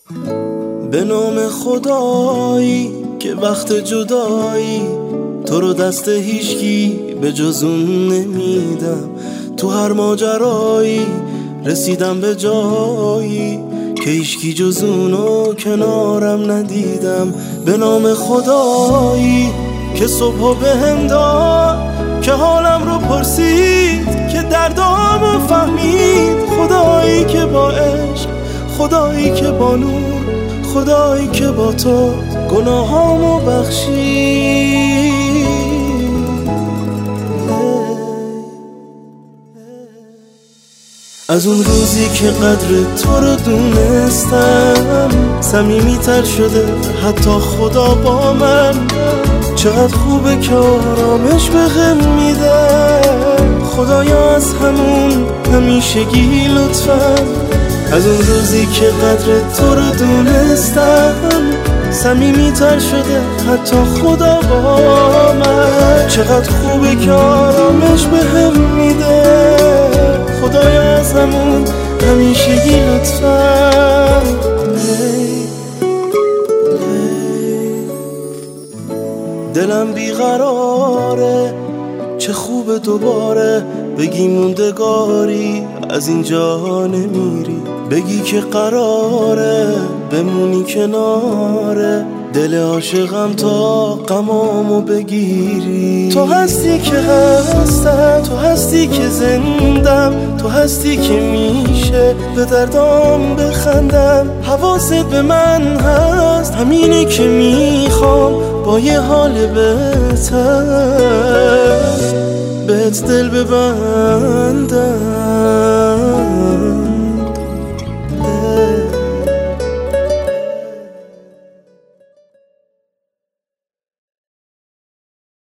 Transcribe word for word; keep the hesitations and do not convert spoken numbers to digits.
به نام خدایی که وقت جدایی تو رو دست هیچکی به جز اون نمیدم. تو هر ماجرایی رسیدم به جایی که هیچکی جز اونو کنارم ندیدم. به نام خدایی که صبحو به هم داد، که حالم رو پرسید، که دردامو فهمید. خدایی که با عشق، خدایی که با نور، خدایی که با تو گناهامو بخشید. از اون روزی که قدر تو رو دونستم، صمیمی‌تر شده حتی خدا با من. چقدر خوبه که آرامش بهم میده خدایا، از همون همیشگی لطفاً. از اون روزی که قدر تو رو دونستم، صمیمی‌تر شده حتی خدا با من. چقدر خوبه که آرامش بهم میده خدایا، از همون همیشگی لطفاً. دلم بیقراره، چه خوبه دوباره بگی موندگاری از اینجا نمیری. بگی که قراره بمونی کناره دل عاشقم تا غمامو بگیری. تو هستی که هستم، تو هستی که زندم، تو هستی که میشه به دردام بخندم. حواست به من هست، همینه که میخوام با یه حال بهتر بهت دل ببندم.